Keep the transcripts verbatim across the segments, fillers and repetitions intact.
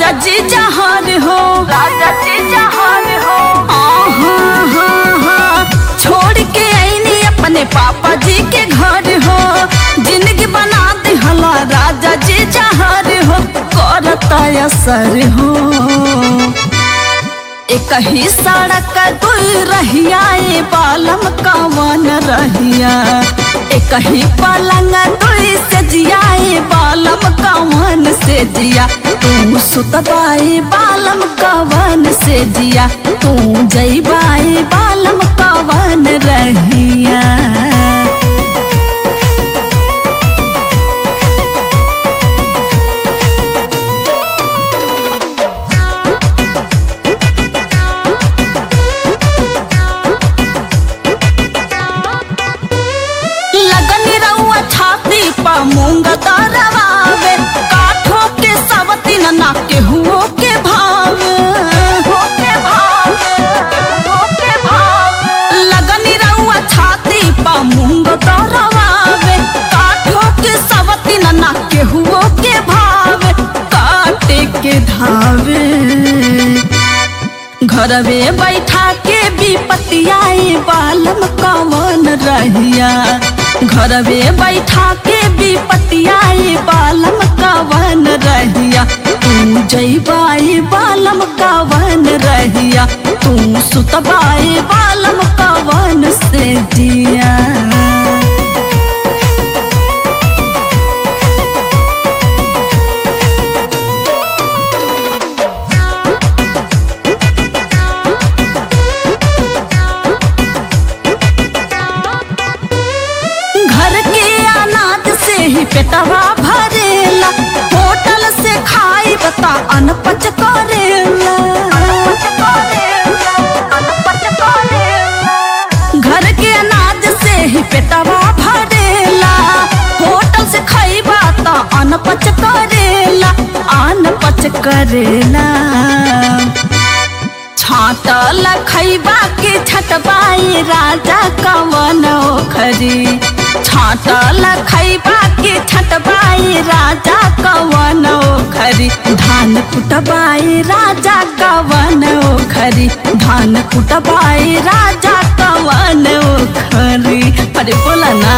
राजा जी जहार हो, राजा जी जहार हो। हाँ हाँ हाँ छोड़ के आईनी अपने पापा जी के घर हो, जिंदगी बना दे हला राजा जी जहार हो, करता असर हो। एक ही सड़क दुई रहिया ए बालम कवन रहिया, एक ही पलंग दुई से जिया ए बालम कवन से जिया। तू सुतबाई बालम कवन से जिया, तू जईबाई बालम कवन रहिया। मूंग दरवावे काठों के सवती ना के हुओ के भाव, हो के भाव, हो के भाव। लगनी रउआ छाती पा मूंग दरवावे काठों के सवती ना के हुओ के भाव, काटे के धावे। घरवे बैठा के विपतियाए बालम कवन रहिया, घरवे बैठा के विपतियाए बालम कवन रहिया। तू जईबाई बालम कवन रहिया, तू सुतबाई बालम कवन से जिया। पेटवा भरेला होटल से खाई बता अनपच करेला, घर के अनाज से ही पेटवा भरेला, होटल से खाई बता अनपच करेला, अनपच करेला। छाटल खैबा के छटबाई राजा कवन ओखरी, छाटल खैबा के छटबाई राजा कवन ओखरी। धान कुटबाई राजा कवन ओखरी, धान कुटबाई राजा कवन ओखरी। अरे बोला ना।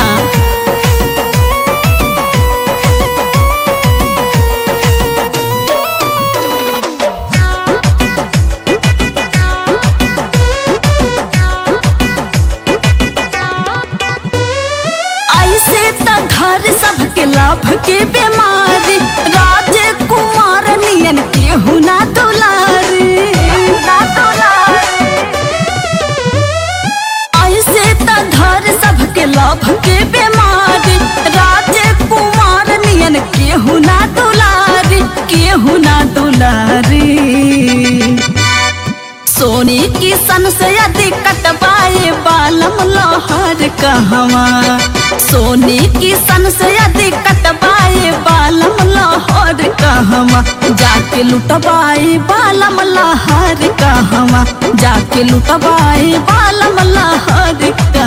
घर सबके लाभ के बीमारी, राजकुमार नियन के हुना दुलारी, ऐसे त घर सबके लाभ के बीमारी, राजकुमार नियन के हुना दुलारी, के हुना दुलारी। सोनी की सन से यदि कटवाए बालम लोहर कहवा, सोनी की सन से यदि कटवाए बालम लोहर कहवा। जाके लुटवाए बालम लोहर कहवा, जाके लुटवाए बालम लोहर।